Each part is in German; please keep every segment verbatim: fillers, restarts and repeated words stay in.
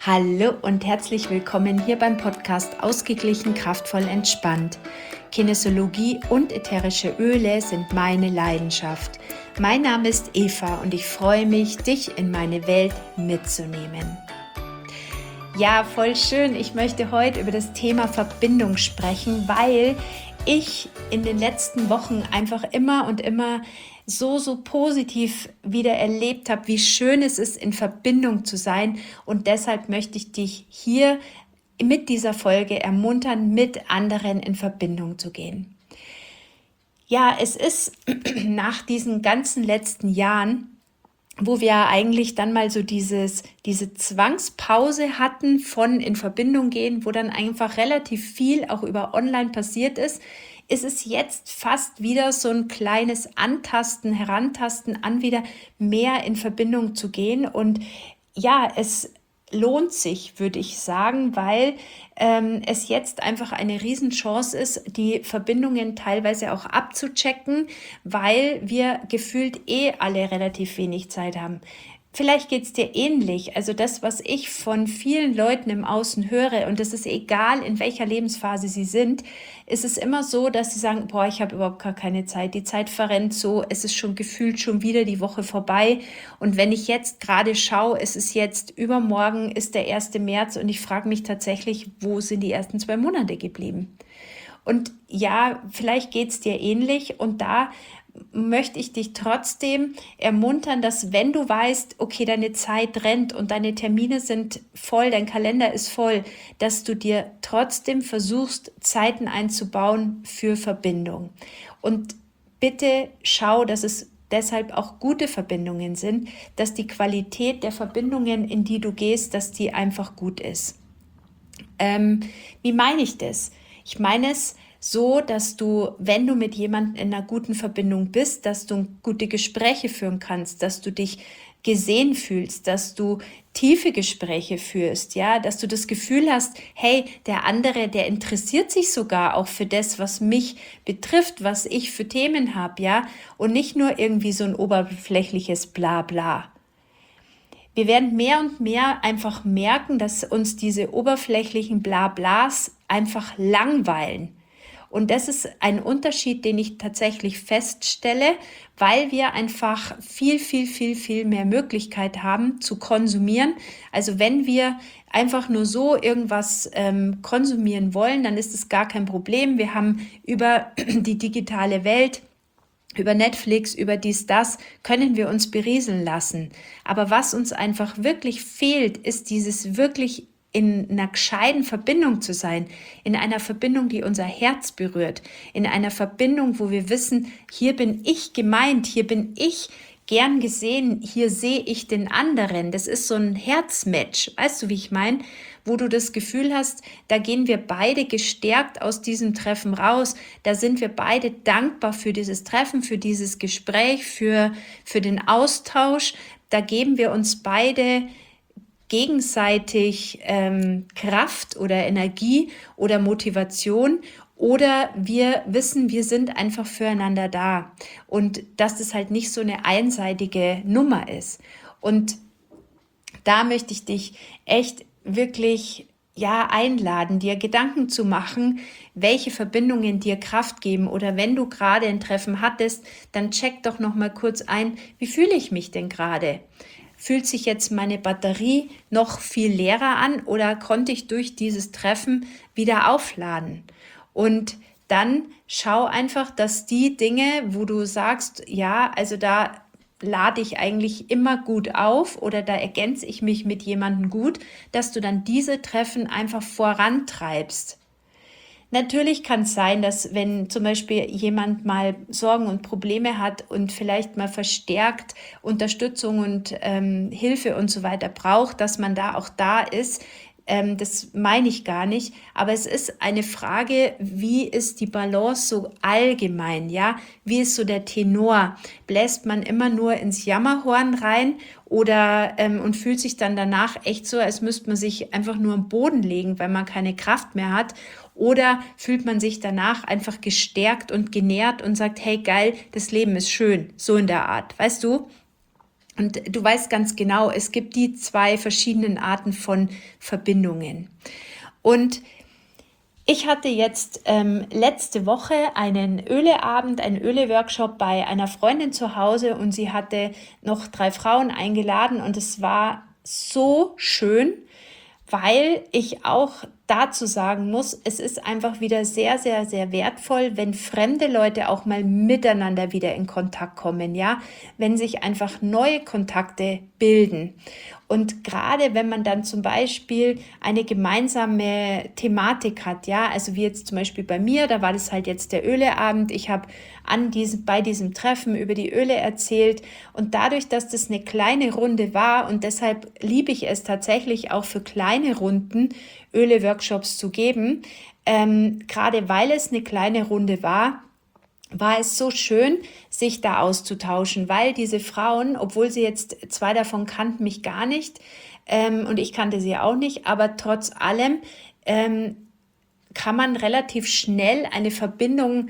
Hallo und herzlich willkommen hier beim Podcast Ausgeglichen, kraftvoll, entspannt. Kinesiologie und ätherische Öle sind meine Leidenschaft. Mein Name ist Eva und ich freue mich, dich in meine Welt mitzunehmen. Ja, voll schön. Ich möchte heute über das Thema Verbindung sprechen, weil ich in den letzten Wochen einfach immer und immer so, so positiv wieder erlebt habe, wie schön es ist, in Verbindung zu sein. Und deshalb möchte ich dich hier mit dieser Folge ermuntern, mit anderen in Verbindung zu gehen. Ja, es ist nach diesen ganzen letzten Jahren, wo wir eigentlich dann mal so dieses, diese Zwangspause hatten von in Verbindung gehen, wo dann einfach relativ viel auch über online passiert ist, ist es jetzt fast wieder so ein kleines Antasten, Herantasten an wieder mehr in Verbindung zu gehen. Und ja, es lohnt sich, würde ich sagen, weil ähm, es jetzt einfach eine Riesenchance ist, die Verbindungen teilweise auch abzuchecken, weil wir gefühlt eh alle relativ wenig Zeit haben. Vielleicht geht es dir ähnlich. Also das, was ich von vielen Leuten im Außen höre, und das ist egal, in welcher Lebensphase sie sind, ist es immer so, dass sie sagen, boah, ich habe überhaupt gar keine Zeit. Die Zeit verrennt so, es ist schon gefühlt schon wieder die Woche vorbei. Und wenn ich jetzt gerade schaue, es ist jetzt übermorgen, ist der erste März und ich frage mich tatsächlich, wo sind die ersten zwei Monate geblieben? Und ja, vielleicht geht es dir ähnlich und da möchte ich dich trotzdem ermuntern, dass wenn du weißt, okay, deine Zeit rennt und deine Termine sind voll, dein Kalender ist voll, dass du dir trotzdem versuchst, Zeiten einzubauen für Verbindung. Und bitte schau, dass es deshalb auch gute Verbindungen sind, dass die Qualität der Verbindungen, in die du gehst, dass die einfach gut ist. Ähm, wie meine ich das? Ich meine es so, dass du, wenn du mit jemandem in einer guten Verbindung bist, dass du gute Gespräche führen kannst, dass du dich gesehen fühlst, dass du tiefe Gespräche führst, ja, dass du das Gefühl hast, hey, der andere, der interessiert sich sogar auch für das, was mich betrifft, was ich für Themen habe, ja, und nicht nur irgendwie so ein oberflächliches Blabla. Wir werden mehr und mehr einfach merken, dass uns diese oberflächlichen Blablas einfach langweilen. Und das ist ein Unterschied, den ich tatsächlich feststelle, weil wir einfach viel, viel, viel, viel mehr Möglichkeit haben zu konsumieren. Also wenn wir einfach nur so irgendwas ähm, konsumieren wollen, dann ist es gar kein Problem. Wir haben über die digitale Welt, über Netflix, über dies, das, können wir uns berieseln lassen. Aber was uns einfach wirklich fehlt, ist dieses wirklich in einer gescheiten Verbindung zu sein, in einer Verbindung, die unser Herz berührt, in einer Verbindung, wo wir wissen, hier bin ich gemeint, hier bin ich gern gesehen, hier sehe ich den anderen. Das ist so ein Herzmatch, weißt du, wie ich meine? Wo du das Gefühl hast, da gehen wir beide gestärkt aus diesem Treffen raus, da sind wir beide dankbar für dieses Treffen, für dieses Gespräch, für, für den Austausch, da geben wir uns beide gegenseitig ähm, Kraft oder Energie oder Motivation oder wir wissen, wir sind einfach füreinander da und dass das halt nicht so eine einseitige Nummer ist. Und da möchte ich dich echt wirklich ja einladen, dir Gedanken zu machen, welche Verbindungen dir Kraft geben oder wenn du gerade ein Treffen hattest, dann check doch noch mal kurz ein, wie fühle ich mich denn gerade? Fühlt sich jetzt meine Batterie noch viel leerer an oder konnte ich durch dieses Treffen wieder aufladen? Und dann schau einfach, dass die Dinge, wo du sagst, ja, also da lade ich eigentlich immer gut auf oder da ergänze ich mich mit jemandem gut, dass du dann diese Treffen einfach vorantreibst. Natürlich kann es sein, dass wenn zum Beispiel jemand mal Sorgen und Probleme hat und vielleicht mal verstärkt Unterstützung und ähm, Hilfe und so weiter braucht, dass man da auch da ist. Ähm, das meine ich gar nicht, aber es ist eine Frage, wie ist die Balance so allgemein, ja? Wie ist so der Tenor? Bläst man immer nur ins Jammerhorn rein oder ähm, und fühlt sich dann danach echt so, als müsste man sich einfach nur am Boden legen, weil man keine Kraft mehr hat? Oder fühlt man sich danach einfach gestärkt und genährt und sagt, hey geil, das Leben ist schön, so in der Art, weißt du? Und du weißt ganz genau, es gibt die zwei verschiedenen Arten von Verbindungen. Und ich hatte jetzt ähm, letzte Woche einen Öleabend, einen Öle-Workshop bei einer Freundin zu Hause und sie hatte noch drei Frauen eingeladen und es war so schön, weil ich auch dazu sagen muss, es ist einfach wieder sehr, sehr, sehr wertvoll, wenn fremde Leute auch mal miteinander wieder in Kontakt kommen, ja, wenn sich einfach neue Kontakte bilden. Und gerade wenn man dann zum Beispiel eine gemeinsame Thematik hat, ja, also wie jetzt zum Beispiel bei mir, da war das halt jetzt der Öleabend. Ich habe an diesem, bei diesem Treffen über die Öle erzählt und dadurch, dass das eine kleine Runde war und deshalb liebe ich es tatsächlich auch für kleine Runden Öle-Workshops zu geben, ähm, gerade weil es eine kleine Runde war, war es so schön, sich da auszutauschen, weil diese Frauen, obwohl sie jetzt zwei davon kannten mich gar nicht ähm, und ich kannte sie auch nicht, aber trotz allem ähm, kann man relativ schnell eine Verbindung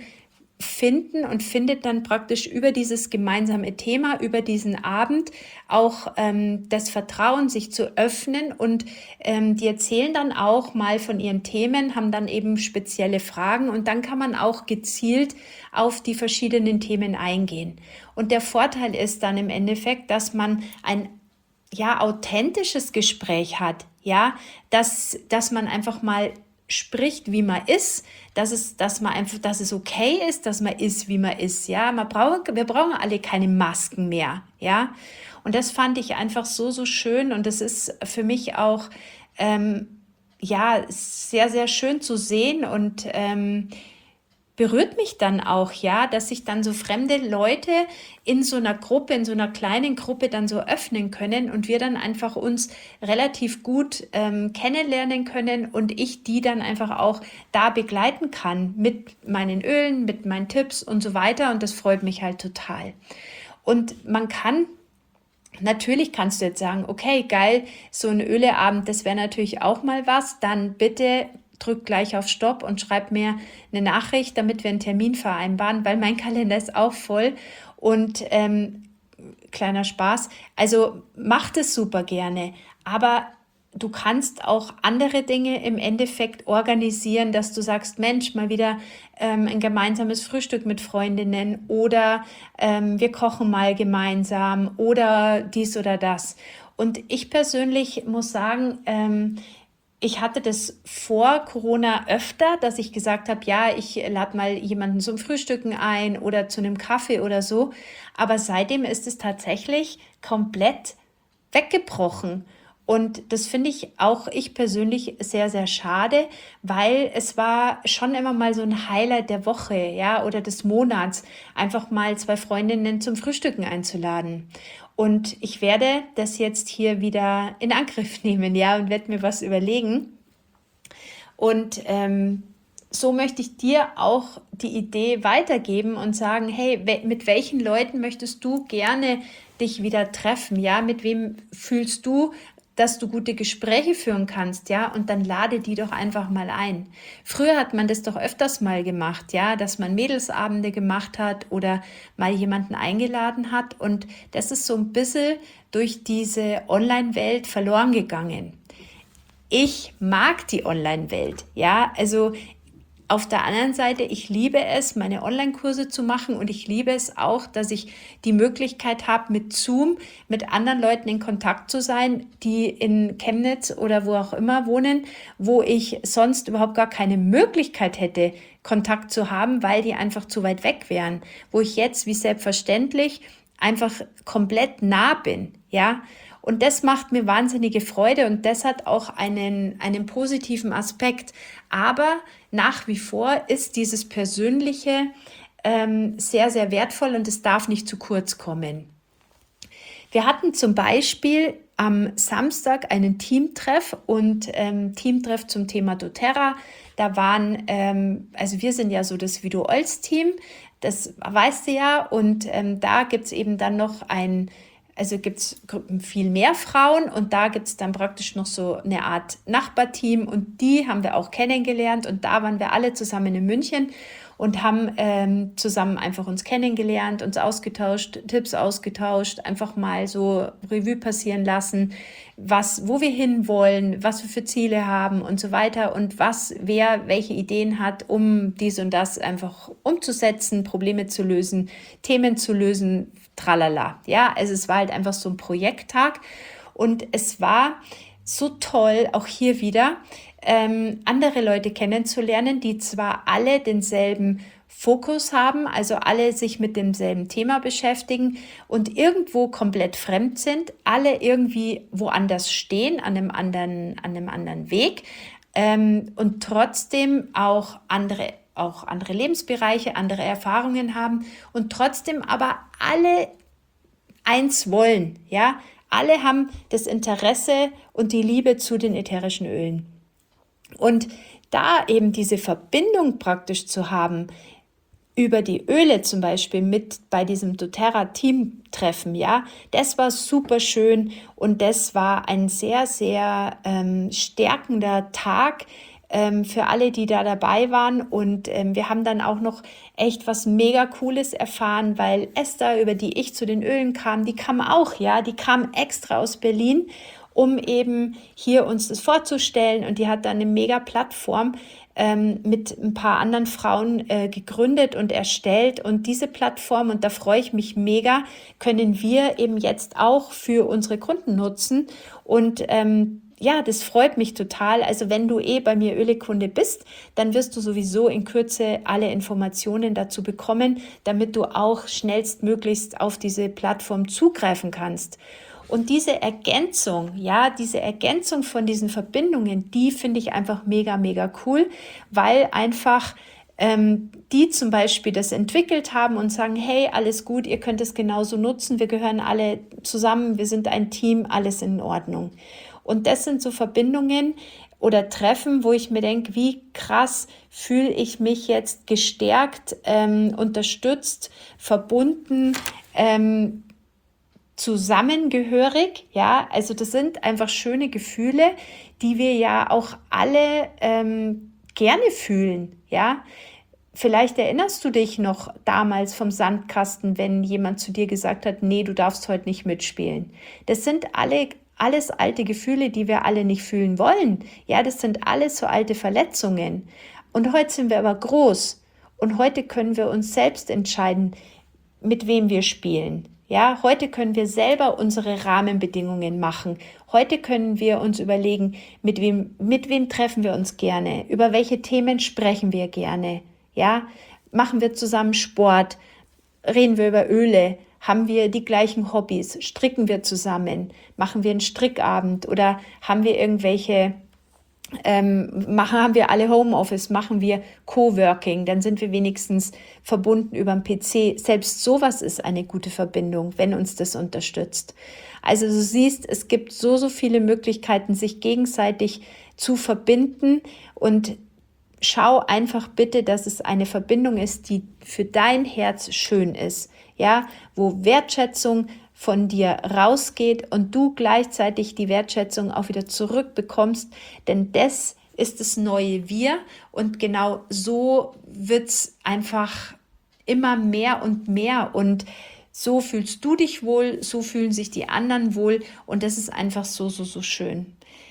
finden und findet dann praktisch über dieses gemeinsame Thema, über diesen Abend auch ähm, das Vertrauen, sich zu öffnen und ähm, die erzählen dann auch mal von ihren Themen, haben dann eben spezielle Fragen und dann kann man auch gezielt auf die verschiedenen Themen eingehen. Und der Vorteil ist dann im Endeffekt, dass man ein ja authentisches Gespräch hat, ja, dass, dass man einfach mal spricht, wie man ist, dass es, dass man einfach, dass es okay ist, dass man ist, wie man ist, ja. Man braucht, wir brauchen alle keine Masken mehr, ja. Und das fand ich einfach so, so schön und das ist für mich auch, ähm, ja, sehr, sehr schön zu sehen und ähm, berührt mich dann auch, ja, dass sich dann so fremde Leute in so einer Gruppe, in so einer kleinen Gruppe dann so öffnen können und wir dann einfach uns relativ gut ähm, kennenlernen können und ich die dann einfach auch da begleiten kann mit meinen Ölen, mit meinen Tipps und so weiter und das freut mich halt total. Und man kann Natürlich kannst du jetzt sagen, okay, geil, so ein Öleabend, das wäre natürlich auch mal was, dann bitte drück gleich auf Stopp und schreib mir eine Nachricht, damit wir einen Termin vereinbaren, weil mein Kalender ist auch voll und ähm, kleiner Spaß, also mach das super gerne, aber du kannst auch andere Dinge im Endeffekt organisieren, dass du sagst, Mensch, mal wieder ähm, ein gemeinsames Frühstück mit Freundinnen oder ähm, wir kochen mal gemeinsam oder dies oder das. Und ich persönlich muss sagen, ähm, ich hatte das vor Corona öfter, dass ich gesagt habe, ja, ich lade mal jemanden zum Frühstücken ein oder zu einem Kaffee oder so. Aber seitdem ist es tatsächlich komplett weggebrochen. Und das finde ich auch ich persönlich sehr, sehr schade, weil es war schon immer mal so ein Highlight der Woche, ja, oder des Monats, einfach mal zwei Freundinnen zum Frühstücken einzuladen. Und ich werde das jetzt hier wieder in Angriff nehmen, ja, und werde mir was überlegen. Und ähm, so möchte ich dir auch die Idee weitergeben und sagen, hey, mit welchen Leuten möchtest du gerne dich wieder treffen, ja, mit wem fühlst du, dass du gute Gespräche führen kannst, ja, und dann lade die doch einfach mal ein. Früher hat man das doch öfters mal gemacht, ja, dass man Mädelsabende gemacht hat oder mal jemanden eingeladen hat und das ist so ein bisschen durch diese Online-Welt verloren gegangen. Ich mag die Online-Welt, ja, also auf der anderen Seite, ich liebe es, meine Online-Kurse zu machen und ich liebe es auch, dass ich die Möglichkeit habe, mit Zoom mit anderen Leuten in Kontakt zu sein, die in Chemnitz oder wo auch immer wohnen, wo ich sonst überhaupt gar keine Möglichkeit hätte, Kontakt zu haben, weil die einfach zu weit weg wären. Wo ich jetzt, wie selbstverständlich, einfach komplett nah bin, ja. Und das macht mir wahnsinnige Freude und das hat auch einen, einen positiven Aspekt. Aber nach wie vor ist dieses Persönliche ähm, sehr, sehr wertvoll und es darf nicht zu kurz kommen. Wir hatten zum Beispiel am Samstag einen Teamtreff und ähm, Teamtreff zum Thema doTERRA. Da waren, ähm, also wir sind ja so das Visuals-Team, das weißt du ja, und ähm, da gibt es eben dann noch ein Also gibt es viel mehr Frauen und da gibt es dann praktisch noch so eine Art Nachbarteam und die haben wir auch kennengelernt und da waren wir alle zusammen in München und haben ähm, zusammen einfach uns kennengelernt, uns ausgetauscht, Tipps ausgetauscht, einfach mal so Revue passieren lassen, was, wo wir hinwollen, was wir für Ziele haben und so weiter und was, wer welche Ideen hat, um dies und das einfach umzusetzen, Probleme zu lösen, Themen zu lösen, tralala. Ja, also es war halt einfach so ein Projekttag und es war so toll, auch hier wieder, ähm, andere Leute kennenzulernen, die zwar alle denselben Fokus haben, also alle sich mit demselben Thema beschäftigen und irgendwo komplett fremd sind, alle irgendwie woanders stehen, an einem anderen, an einem anderen Weg ähm, und trotzdem auch andere, auch andere Lebensbereiche, andere Erfahrungen haben und trotzdem aber alle eins wollen, ja, alle haben das Interesse und die Liebe zu den ätherischen Ölen. Und da eben diese Verbindung praktisch zu haben, über die Öle zum Beispiel mit bei diesem doTERRA-Team-Treffen, ja, das war super schön und das war ein sehr, sehr ähm, stärkender Tag ähm, für alle, die da dabei waren und ähm, wir haben dann auch noch echt was mega Cooles erfahren, weil Esther, über die ich zu den Ölen kam, die kam auch, ja, die kam extra aus Berlin, um eben hier uns das vorzustellen und die hat dann eine mega Plattform ähm, mit ein paar anderen Frauen äh, gegründet und erstellt und diese Plattform, und da freue ich mich mega, können wir eben jetzt auch für unsere Kunden nutzen und ähm, ja, das freut mich total. Also wenn du eh bei mir Ölekunde bist, dann wirst du sowieso in Kürze alle Informationen dazu bekommen, damit du auch schnellstmöglichst auf diese Plattform zugreifen kannst. Und diese Ergänzung, ja, diese Ergänzung von diesen Verbindungen, die finde ich einfach mega, mega cool, weil einfach ähm, die zum Beispiel das entwickelt haben und sagen, hey, alles gut, ihr könnt es genauso nutzen, wir gehören alle zusammen, wir sind ein Team, alles in Ordnung. Und das sind so Verbindungen oder Treffen, wo ich mir denke, wie krass fühle ich mich jetzt gestärkt, ähm, unterstützt, verbunden, ähm, zusammengehörig, ja, also das sind einfach schöne Gefühle, die wir ja auch alle ähm, gerne fühlen, ja. Vielleicht erinnerst du dich noch damals vom Sandkasten, wenn jemand zu dir gesagt hat, nee, du darfst heute nicht mitspielen. Das sind alle alles alte Gefühle, die wir alle nicht fühlen wollen. Ja, das sind alles so alte Verletzungen. Und heute sind wir aber groß und heute können wir uns selbst entscheiden, mit wem wir spielen. Ja, heute können wir selber unsere Rahmenbedingungen machen. Heute können wir uns überlegen, mit wem, mit wem treffen wir uns gerne, über welche Themen sprechen wir gerne. Ja, machen wir zusammen Sport, reden wir über Öle, haben wir die gleichen Hobbys, stricken wir zusammen, machen wir einen Strickabend oder haben wir irgendwelche, ähm, machen, haben wir alle Homeoffice, machen wir Coworking, dann sind wir wenigstens verbunden über den P C. Selbst sowas ist eine gute Verbindung, wenn uns das unterstützt. Also du siehst, es gibt so, so viele Möglichkeiten, sich gegenseitig zu verbinden und schau einfach bitte, dass es eine Verbindung ist, die für dein Herz schön ist, ja, wo Wertschätzung von dir rausgeht und du gleichzeitig die Wertschätzung auch wieder zurückbekommst, denn das ist das neue Wir und genau so wird's einfach immer mehr und mehr und so fühlst du dich wohl, so fühlen sich die anderen wohl und das ist einfach so, so, so schön.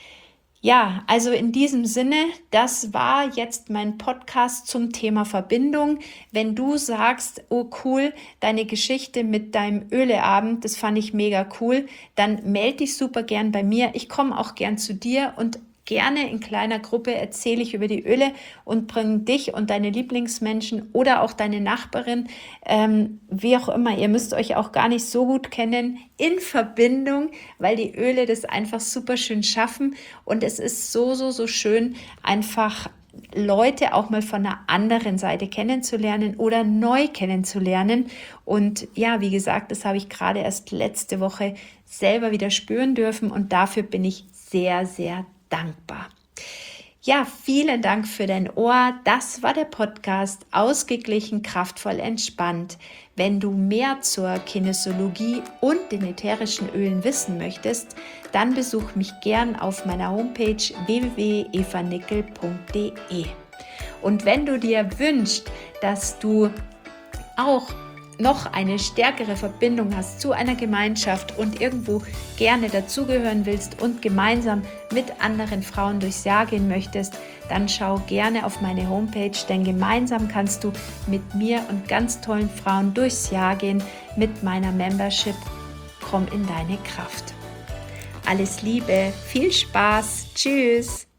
Ja, also in diesem Sinne, das war jetzt mein Podcast zum Thema Verbindung. Wenn du sagst, oh cool, deine Geschichte mit deinem Öleabend, das fand ich mega cool, dann melde dich super gern bei mir. Ich komme auch gern zu dir und gerne in kleiner Gruppe erzähle ich über die Öle und bringe dich und deine Lieblingsmenschen oder auch deine Nachbarin, ähm, wie auch immer, ihr müsst euch auch gar nicht so gut kennen, in Verbindung, weil die Öle das einfach super schön schaffen und es ist so, so, so schön, einfach Leute auch mal von einer anderen Seite kennenzulernen oder neu kennenzulernen. Und ja, wie gesagt, das habe ich gerade erst letzte Woche selber wieder spüren dürfen und dafür bin ich sehr, sehr dankbar. Ja, vielen Dank für dein Ohr. Das war der Podcast Ausgeglichen, kraftvoll, entspannt. Wenn du mehr zur Kinesiologie und den ätherischen Ölen wissen möchtest, dann besuch mich gern auf meiner Homepage w w w punkt eva nickel punkt d e. Und wenn du dir wünschst, dass du auch noch eine stärkere Verbindung hast zu einer Gemeinschaft und irgendwo gerne dazugehören willst und gemeinsam mit anderen Frauen durchs Jahr gehen möchtest, dann schau gerne auf meine Homepage, denn gemeinsam kannst du mit mir und ganz tollen Frauen durchs Jahr gehen mit meiner Membership Komm in deine Kraft. Alles Liebe, viel Spaß, tschüss!